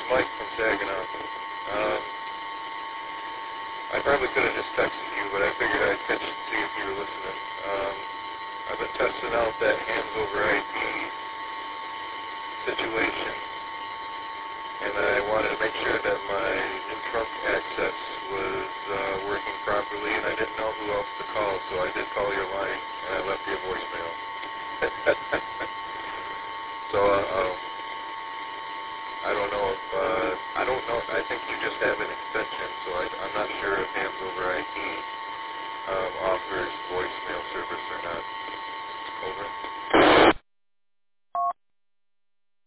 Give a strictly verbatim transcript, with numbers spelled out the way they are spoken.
Mike from Saginaw. Um, I probably could have just texted you, but I figured I'd catch and see if you were listening. Um, I've been testing out that hands over I D situation, and I wanted to make sure that my in-trunk access was uh, working properly, and I didn't know who else to call, so I did call your line, and I left you a voicemail. so, uh, um, I don't know if, uh, I don't know, I think you just have an extension, so I, I'm not sure if hands over I D um, offers voicemail service or not. Over.